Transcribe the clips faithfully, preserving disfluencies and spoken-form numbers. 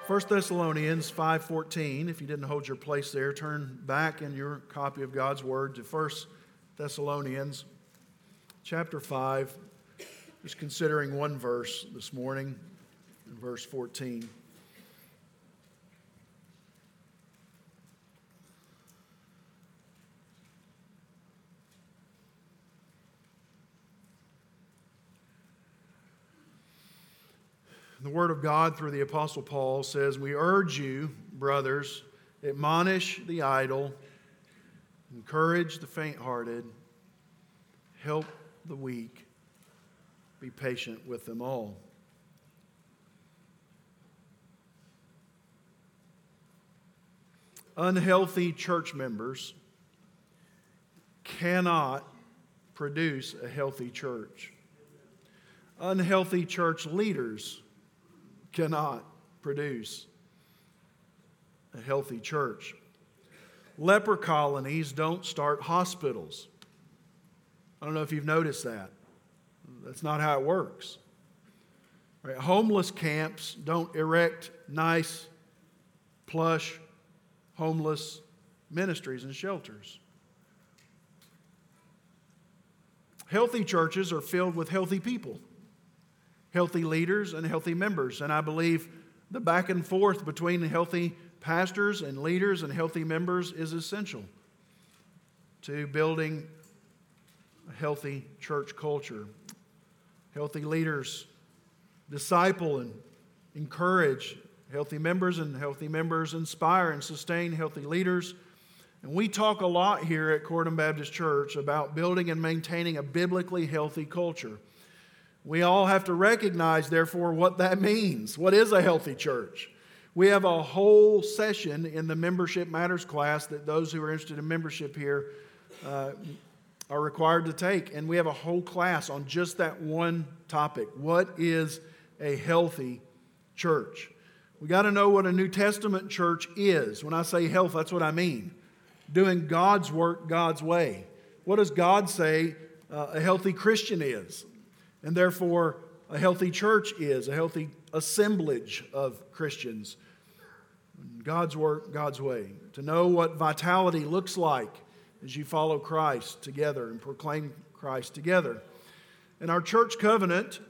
First Thessalonians five fourteen, if you didn't hold your place there, turn back in your copy of God's Word to First Thessalonians chapter five. Just considering one verse this morning, verse fourteen. The Word of God through the Apostle Paul says, "We urge you, brothers, admonish the idle, encourage the faint-hearted, help the weak, be patient with them all." Unhealthy church members cannot produce a healthy church. Unhealthy church leaders cannot produce a healthy church. Leper colonies don't start hospitals. I don't know if you've noticed that. That's not how it works. Right? Homeless camps don't erect nice, plush, homeless ministries and shelters. Healthy churches are filled with healthy people, healthy leaders and healthy members. And I believe the back and forth between healthy pastors and leaders and healthy members is essential to building a healthy church culture. Healthy leaders disciple and encourage healthy members, and healthy members inspire and sustain healthy leaders. And we talk a lot here at Corydon Baptist Church about building and maintaining a biblically healthy culture. We all have to recognize, therefore, what that means. What is a healthy church? We have a whole session in the Membership Matters class that those who are interested in membership here uh, are required to take. And we have a whole class on just that one topic. What is a healthy church? We got to know what a New Testament church is. When I say health, that's what I mean. Doing God's work God's way. What does God say uh, a healthy Christian is? And therefore, a healthy church is, a healthy assemblage of Christians. God's work, God's way. To know what vitality looks like as you follow Christ together and proclaim Christ together. And our church covenant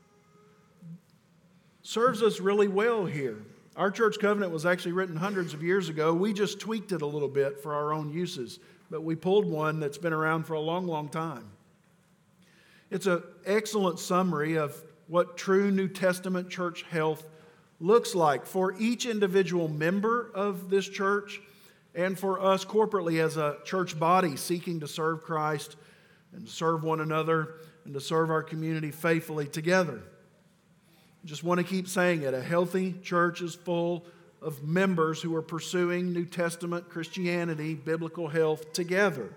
serves us really well here. Our church covenant was actually written hundreds of years ago. We just tweaked it a little bit for our own uses, but we pulled one that's been around for a long, long time. It's an excellent summary of what true New Testament church health looks like for each individual member of this church and for us corporately as a church body seeking to serve Christ and to serve one another and to serve our community faithfully together. I just want to keep saying it. A healthy church is full of members who are pursuing New Testament Christianity, biblical health together.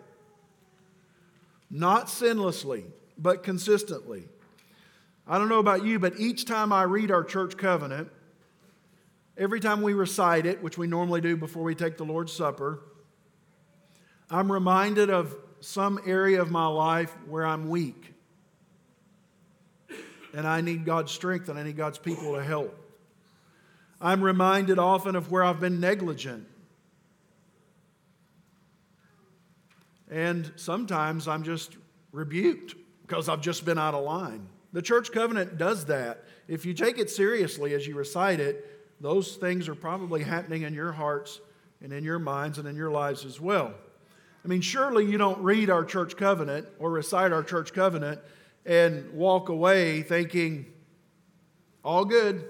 Not sinlessly, but consistently. I don't know about you, but each time I read our church covenant, every time we recite it, which we normally do before we take the Lord's Supper, I'm reminded of some area of my life where I'm weak. And I need God's strength and I need God's people to help. I'm reminded often of where I've been negligent. And sometimes I'm just rebuked because I've just been out of line. The church covenant does that. If you take it seriously as you recite it, those things are probably happening in your hearts and in your minds and in your lives as well. I mean, surely you don't read our church covenant or recite our church covenant and walk away thinking, all good,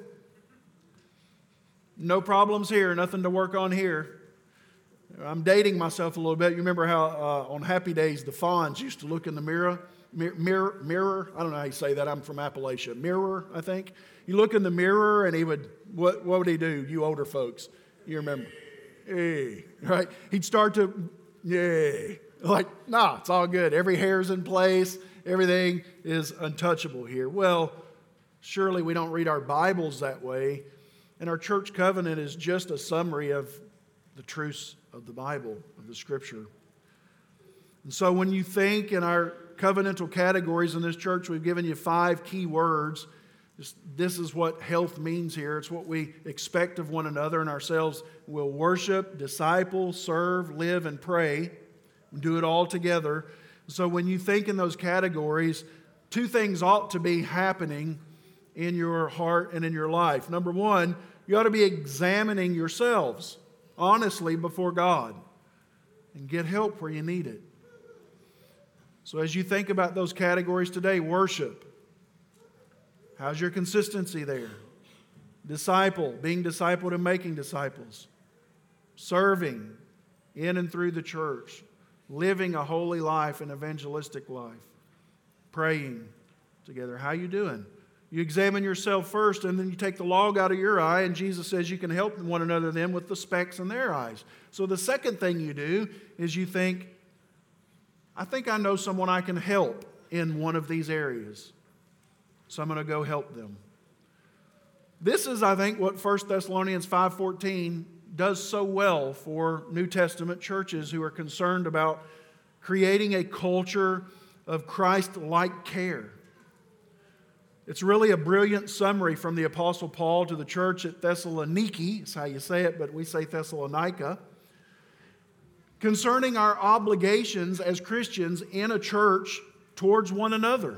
no problems here, nothing to work on here. I'm dating myself a little bit. You remember how uh, on Happy Days the Fonz used to look in the mirror? Mirror, mirror, I don't know how you say that. I'm from Appalachia. Mirror, I think. You look in the mirror and he would, what, what would he do, you older folks? You remember? Hey, right? He'd start to, yay. Like, nah, it's all good. Every hair's in place. Everything is untouchable here. Well, surely we don't read our Bibles that way. And our church covenant is just a summary of the truths of the Bible, of the Scripture. And so when you think in our covenantal categories in this church, we've given you five key words Just, this is what health means here. It's what we expect of one another and ourselves. We'll worship, disciple, serve, live, and pray. We do it all together. So when you think in those categories, two things ought to be happening in your heart and in your life. Number one, you ought to be examining yourselves honestly before God and get help where you need it. So as you think about those categories today, worship. How's your consistency there? Disciple, being discipled and making disciples. Serving in and through the church. Living a holy life, an evangelistic life. Praying together. How you doing? You examine yourself first, and then you take the log out of your eye, and Jesus says you can help one another then with the specks in their eyes. So the second thing you do is you think, I think I know someone I can help in one of these areas. So I'm going to go help them. This is, I think, what First Thessalonians five fourteen does so well for New Testament churches who are concerned about creating a culture of Christ-like care. It's really a brilliant summary from the Apostle Paul to the church at Thessaloniki, that's how you say it, but we say Thessalonica, concerning our obligations as Christians in a church towards one another.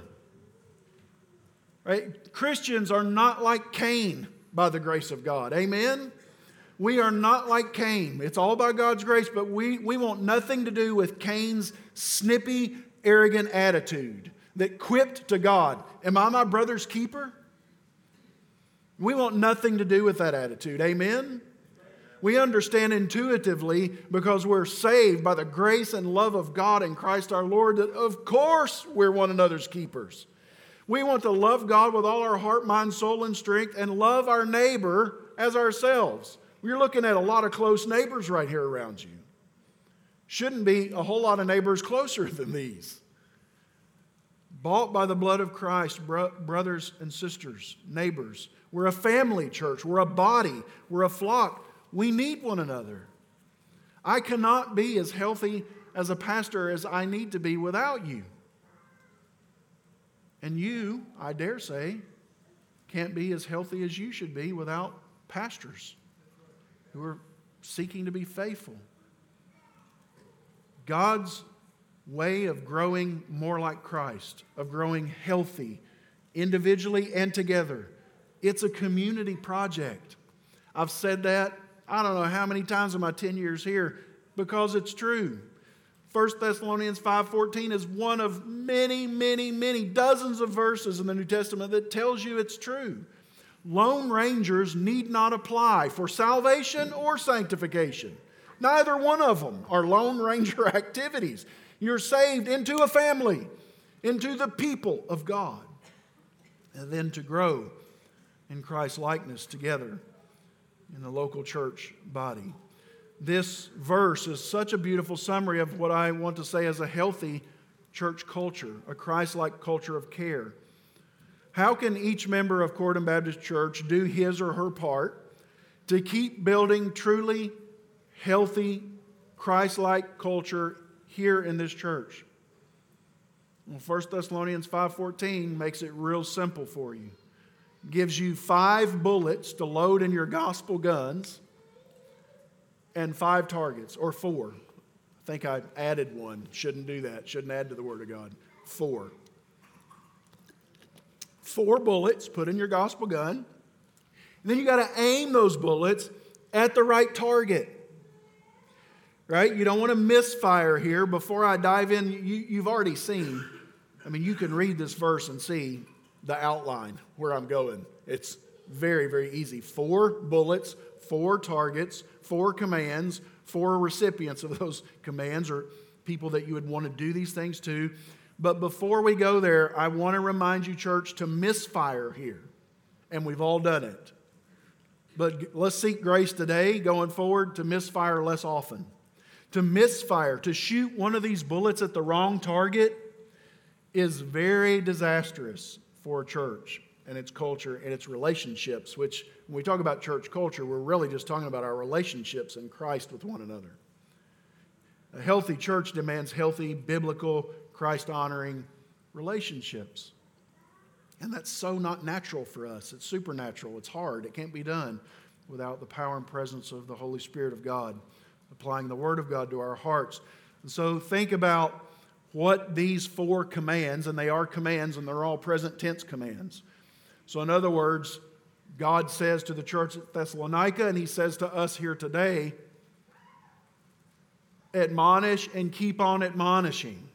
Right? Christians are not like Cain by the grace of God. Amen? We are not like Cain. It's all by God's grace, but we, we want nothing to do with Cain's snippy, arrogant attitude that quipped to God, am I my brother's keeper? We want nothing to do with that attitude. Amen? We understand intuitively, because we're saved by the grace and love of God in Christ our Lord, that of course we're one another's keepers. We want to love God with all our heart, mind, soul, and strength, and love our neighbor as ourselves. You're looking at a lot of close neighbors right here around you. Shouldn't be a whole lot of neighbors closer than these. Bought by the blood of Christ, bro- brothers and sisters, neighbors. We're a family church. We're a body. We're a flock. We need one another. I cannot be as healthy as a pastor as I need to be without you. And you, I dare say, can't be as healthy as you should be without pastors who are seeking to be faithful. God's way of growing more like Christ, of growing healthy, individually and together. It's a community project. I've said that, I don't know how many times in my ten years here, because it's true. First Thessalonians five fourteen is one of many, many, many dozens of verses in the New Testament that tells you it's true. Lone rangers need not apply for salvation or sanctification. Neither one of them are Lone Ranger activities. You're saved into a family, into the people of God, and then to grow in Christ's likeness together in the local church body. This verse is such a beautiful summary of what I want to say as a healthy church culture, a Christ-like culture of care. How can each member of Corydon Baptist Church do his or her part to keep building truly healthy, Christ-like culture here in this church? Well, First Thessalonians five fourteen makes it real simple for you. Gives you five bullets to load in your gospel guns and five targets, or four. I think I added one. Shouldn't do that. Shouldn't add to the Word of God. Four. Four bullets put in your gospel gun. And then you got to aim those bullets at the right target. Right? You don't want to misfire here. Before I dive in, you, you've already seen, I mean, you can read this verse and see the outline where I'm going. It's very, very easy. Four bullets, four targets, four commands, four recipients of those commands, or people that you would want to do these things to. But before we go there, I want to remind you, church, to misfire here. And we've all done it. But let's seek grace today, going forward, to misfire less often. To misfire, to shoot one of these bullets at the wrong target is very disastrous for a church and its culture and its relationships, which when we talk about church culture, we're really just talking about our relationships in Christ with one another. A healthy church demands healthy, biblical, Christ-honoring relationships. And that's so not natural for us. It's supernatural. It's hard. It can't be done without the power and presence of the Holy Spirit of God, applying the Word of God to our hearts. And so think about what these four commands, and they are commands, and they're all present tense commands. So in other words, God says to the church at Thessalonica, and He says to us here today, admonish and keep on admonishing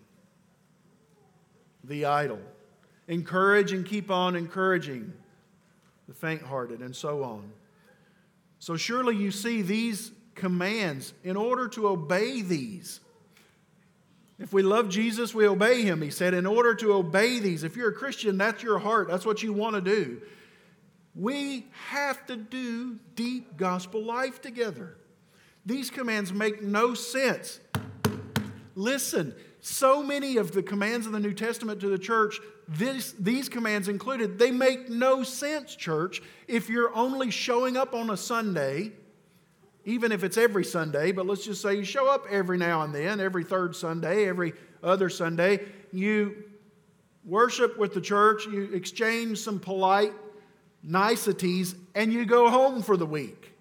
the idle. Encourage and keep on encouraging the faint-hearted, and so on. So surely you see these commands, in order to obey these. If we love Jesus, we obey Him. He said, in order to obey these, if you're a Christian, that's your heart, that's what you want to do. We have to do deep gospel life together. These commands make no sense. Listen, so many of the commands of the New Testament to the church, this, these commands included, they make no sense, church, if you're only showing up on a Sunday, even if it's every Sunday, but let's just say you show up every now and then, every third Sunday, every other Sunday, you worship with the church, you exchange some polite niceties, and you go home for the week.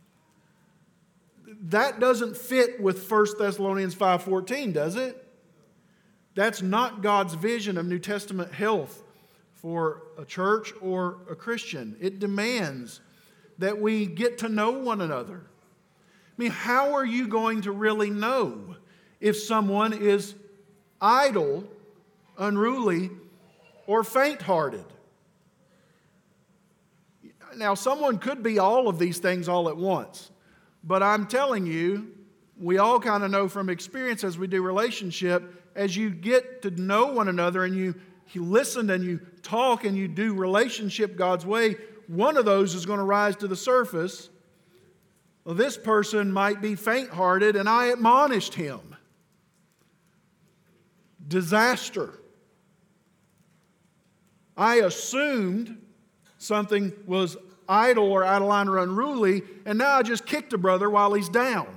That doesn't fit with First Thessalonians five fourteen, does it? That's not God's vision of New Testament health for a church or a Christian. It demands that we get to know one another. I mean, how are you going to really know if someone is idle, unruly, or faint-hearted? Now, someone could be all of these things all at once. But I'm telling you, we all kind of know from experience as we do relationship, as you get to know one another and you, you listen and you talk and you do relationship God's way, one of those is going to rise to the surface. Well, this person might be faint-hearted, and I admonished him. Disaster. I assumed something was idle or out of line or unruly, and now I just kicked a brother while he's down.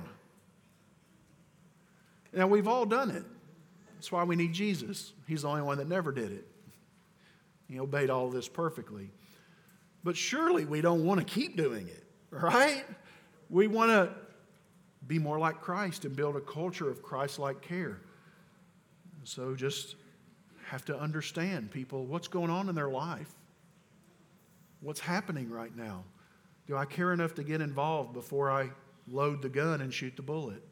Now, we've all done it. That's why we need Jesus. He's the only one that never did it. He obeyed all of this perfectly. But surely we don't want to keep doing it, right? We want to be more like Christ and build a culture of Christ-like care. So just have to understand people, what's going on in their life? What's happening right now? Do I care enough to get involved before I load the gun and shoot the bullet?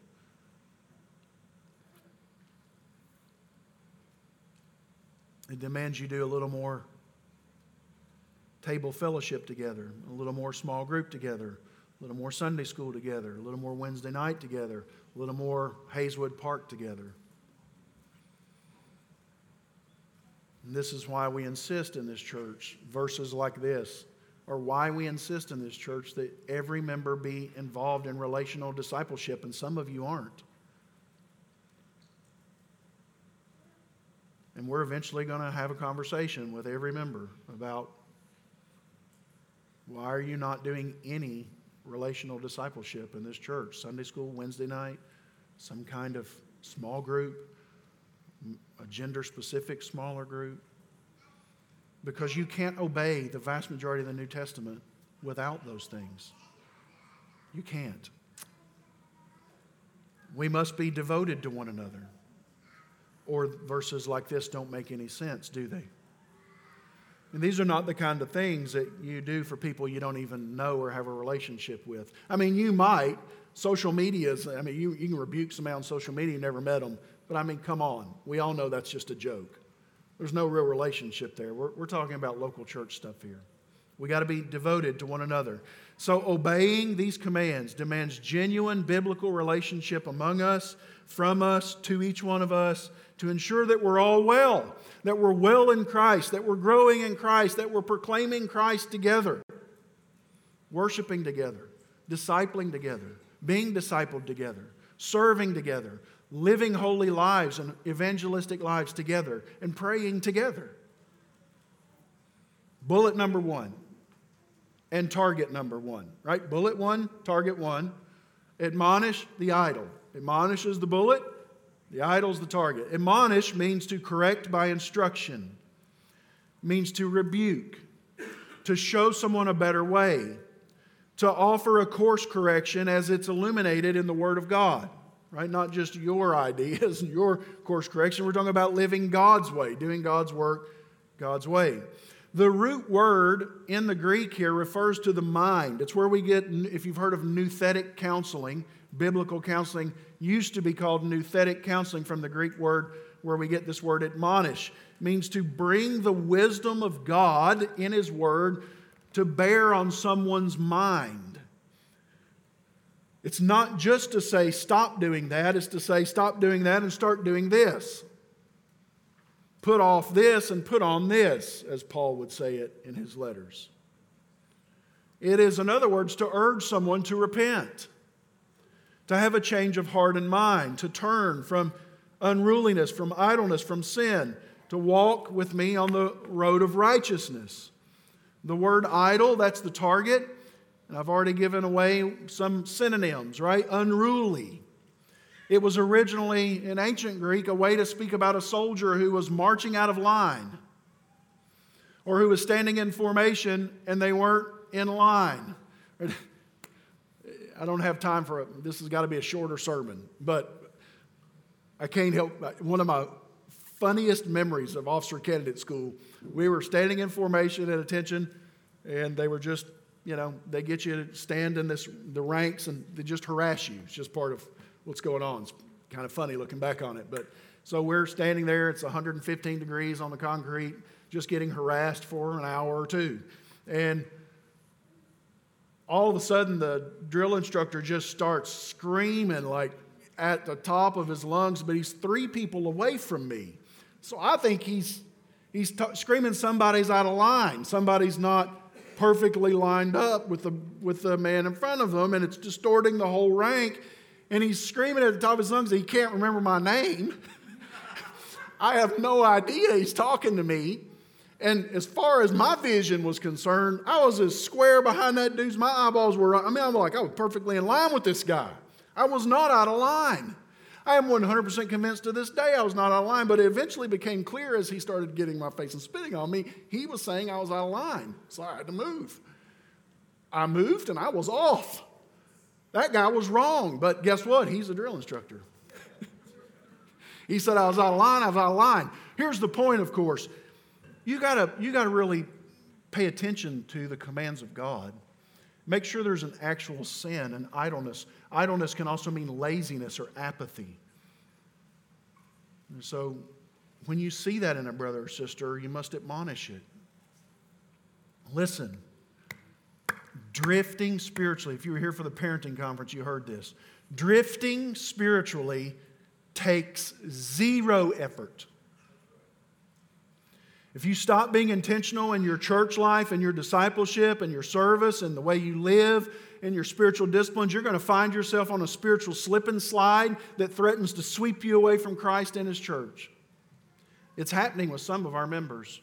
It demands you do a little more table fellowship together, a little more small group together, a little more Sunday school together, a little more Wednesday night together, a little more Hazelwood Park together. And this is why we insist in this church, verses like this, or why we insist in this church that every member be involved in relational discipleship, and some of you aren't. And we're eventually going to have a conversation with every member about why are you not doing any relational discipleship in this church? Sunday school, Wednesday night, some kind of small group, a gender-specific smaller group. Because you can't obey the vast majority of the New Testament without those things. You can't. We must be devoted to one another. Or verses like this don't make any sense, do they? And these are not the kind of things that you do for people you don't even know or have a relationship with. I mean, you might. Social media is, I mean, you, you can rebuke somebody on social media, you never met them. But I mean, come on. We all know that's just a joke. There's no real relationship there. We're, we're talking about local church stuff here. We got to be devoted to one another. So obeying these commands demands genuine biblical relationship among us, from us, to each one of us, to ensure that we're all well, that we're well in Christ, that we're growing in Christ, that we're proclaiming Christ together, worshiping together, discipling together, being discipled together, serving together, living holy lives and evangelistic lives together, and praying together. Bullet number one and target number one, right? Bullet one, target one. Admonish the idle. Admonish is the bullet. The idle is the target. Admonish means to correct by instruction. means to rebuke, to show someone a better way, to offer a course correction as it's illuminated in the Word of God. Right? Not just your ideas and your course correction. We're talking about living God's way, doing God's work God's way. The root word in the Greek here refers to the mind. It's where we get, if you've heard of nouthetic counseling, biblical counseling used to be called nouthetic counseling from the Greek word where we get this word admonish. It means to bring the wisdom of God in His Word to bear on someone's mind. It's not just to say stop doing that, it's to say stop doing that and start doing this. Put off this and put on this, as Paul would say it in his letters. It is, in other words, to urge someone to repent, to have a change of heart and mind, to turn from unruliness, from idleness, from sin, to walk with me on the road of righteousness. The word idle, that's the target. And I've already given away some synonyms, right? Unruly. It was originally, in ancient Greek, a way to speak about a soldier who was marching out of line or who was standing in formation and they weren't in line. I don't have time for it. This has got to be a shorter sermon, but I can't help. One of my funniest memories of officer candidate school, we were standing in formation at attention and they were just, you know, they get you to stand in this the ranks and they just harass you. It's just part of what's going on. It's kind of funny looking back on it. But so we're standing there. It's one hundred fifteen degrees on the concrete, just getting harassed for an hour or two. And all of a sudden, the drill instructor just starts screaming like at the top of his lungs, but he's three people away from me. So I think he's he's t- screaming somebody's out of line. Somebody's not perfectly lined up with the with the man in front of them, and it's distorting the whole rank. And he's screaming at the top of his lungs that he can't remember my name. I have no idea he's talking to me. And as far as my vision was concerned, I was as square behind that dude's, my eyeballs were, I mean, I'm like, I was perfectly in line with this guy. I was not out of line. I am one hundred percent convinced to this day I was not out of line, but it eventually became clear as he started getting in my face and spitting on me, he was saying I was out of line. So I had to move. I moved and I was off. That guy was wrong, but guess what? He's a drill instructor. He said I was out of line, I was out of line. Here's the point, of course. You gotta, you gotta really pay attention to the commands of God. Make sure there's an actual sin and idleness. Idleness can also mean laziness or apathy. And so when you see that in a brother or sister, you must admonish it. Listen, drifting spiritually, if you were here for the parenting conference, you heard this. Drifting spiritually takes zero effort. If you stop being intentional in your church life and your discipleship and your service and the way you live and your spiritual disciplines, you're going to find yourself on a spiritual slip and slide that threatens to sweep you away from Christ and His church. It's happening with some of our members.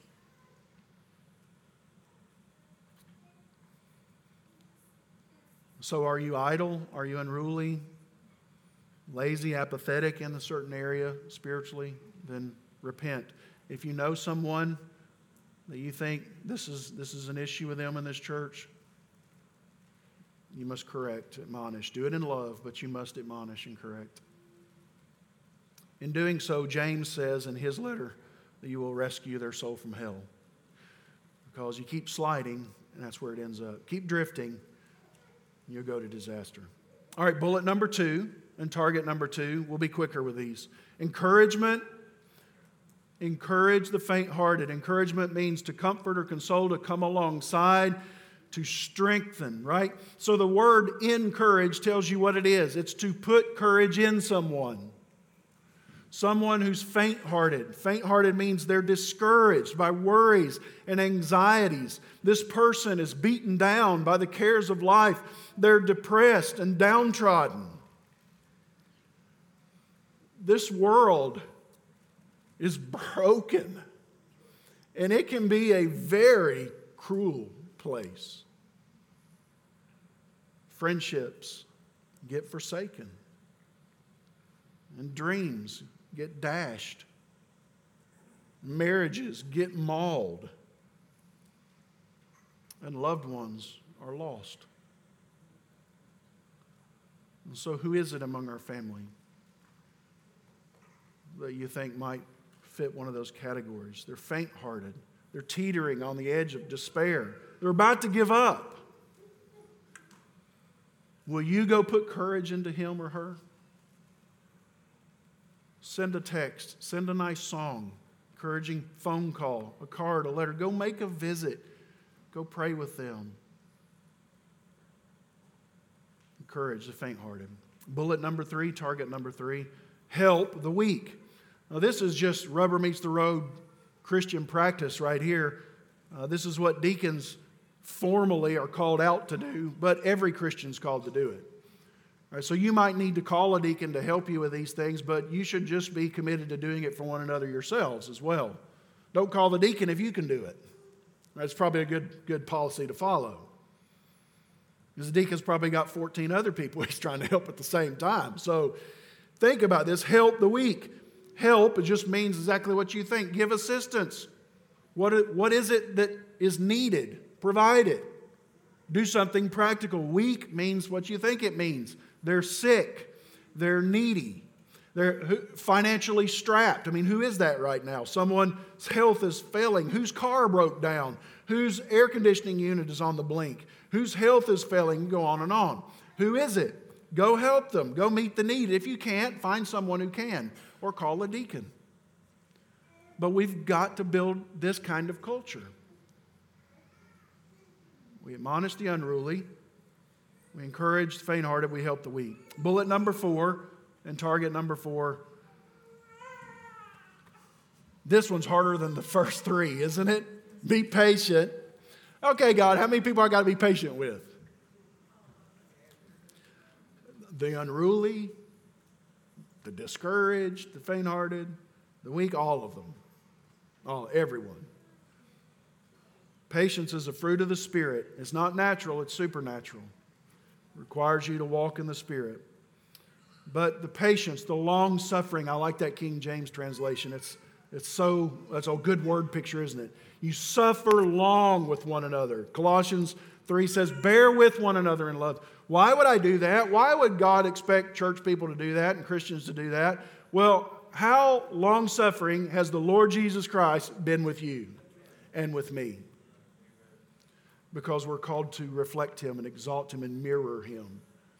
So are you idle? Are you unruly? Lazy, apathetic in a certain area spiritually? Then repent. If you know someone that you think this is, this is an issue with them in this church, you must correct, admonish. Do it in love, but you must admonish and correct. In doing so, James says in his letter that you will rescue their soul from hell. Because you keep sliding, and that's where it ends up. Keep drifting, you'll go to disaster. All right, bullet number two and target number two. We'll be quicker with these. Encouragement. Encourage the faint-hearted. Encouragement means to comfort or console, to come alongside, to strengthen, right? So the word encourage tells you what it is. It's to put courage in someone. Someone who's faint-hearted. Faint-hearted means they're discouraged by worries and anxieties. This person is beaten down by the cares of life. They're depressed and downtrodden. This world is broken, and it can be a very cruel place. Friendships get forsaken, and dreams get dashed. Marriages get mauled. and loved ones are lost. And so who is it among our family that you think might fit one of those categories? They're faint-hearted. They're teetering on the edge of despair. They're about to give up. Will you go put courage into him or her? Send a text. Send a nice song. Encouraging phone call, a card, a letter. Go make a visit. Go pray with them. Encourage the faint-hearted. Bullet number three, target number three, help the weak. Now this is just rubber meets the road Christian practice right here. Uh, this is what deacons formally are called out to do, but every Christian's called to do it. All right, so you might need to call a deacon to help you with these things, but you should just be committed to doing it for one another yourselves as well. Don't call the deacon if you can do it. That's probably a good, good policy to follow. Because the deacon's probably got fourteen other people he's trying to help at the same time. So think about this. Help the weak. Help, it just means exactly what you think. Give assistance. What, what is it that is needed? Provide it. Do something practical. Weak means what you think it means. They're sick. They're needy. They're financially strapped. I mean, who is that right now? Someone's health is failing. Whose car broke down? Whose air conditioning unit is on the blink? Whose health is failing? Go on and on. Who is it? Go help them. Go meet the need. If you can't, find someone who can, or call a deacon. But we've got to build this kind of culture. We admonish the unruly. We encourage the faint-hearted. We help the weak. Bullet number four and target number four. This one's harder than the first three, isn't it? Be patient. Okay, God, how many people I got to be patient with? The unruly, the discouraged, the faint-hearted, the weak, all of them. All, everyone. Patience is a fruit of the Spirit. It's not natural, it's supernatural. It requires you to walk in the Spirit. But the patience, the long-suffering, I like that King James translation. It's, it's so, that's a good word picture, isn't it? You suffer long with one another. Colossians three says, bear with one another in love. Why would I do that? Why would God expect church people to do that and Christians to do that? Well, how long-suffering has the Lord Jesus Christ been with you and with me? Because we're called to reflect Him and exalt Him and mirror Him.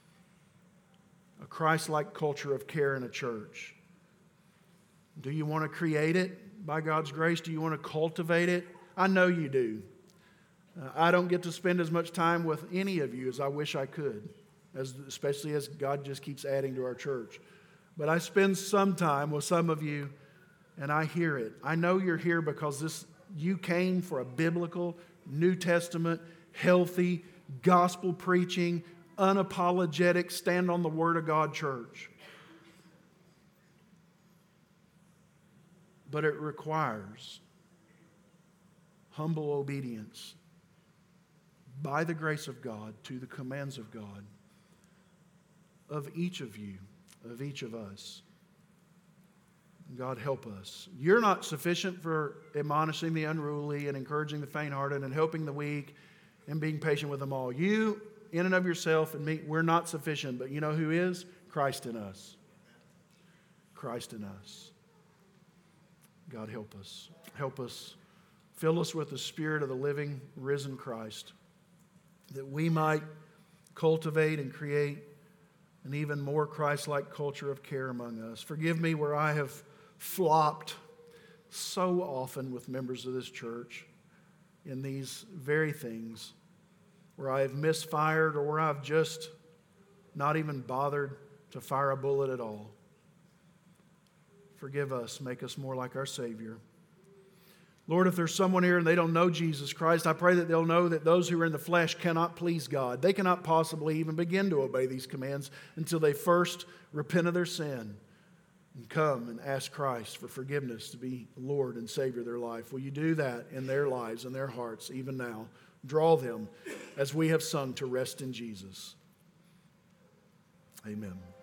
A Christ-like culture of care in a church. Do you want to create it by God's grace? Do you want to cultivate it? I know you do. Uh, I don't get to spend as much time with any of you as I wish I could, as, especially as God just keeps adding to our church. But I spend some time with some of you, and I hear it. I know you're here because this you came for a biblical, New Testament, healthy, gospel preaching, unapologetic, stand on the Word of God church. But it requires humble obedience by the grace of God to the commands of God of each of you, of each of us. God help us. You're not sufficient for admonishing the unruly and encouraging the faint-hearted and helping the weak and being patient with them all. You, in and of yourself and me, we're not sufficient. But you know who is? Christ in us. Christ in us. God help us. Help us. Fill us with the Spirit of the living, risen Christ, that we might cultivate and create an even more Christ-like culture of care among us. Forgive me where I have flopped so often with members of this church in these very things, where I have misfired or where I've just not even bothered to fire a bullet at all. Forgive us. Make us more like our Savior. Lord, if there's someone here and they don't know Jesus Christ, I pray that they'll know that those who are in the flesh cannot please God. They cannot possibly even begin to obey these commands until they first repent of their sin and come and ask Christ for forgiveness to be Lord and Savior of their life. Will you do that in their lives and their hearts even now? Draw them, as we have sung, to rest in Jesus. Amen.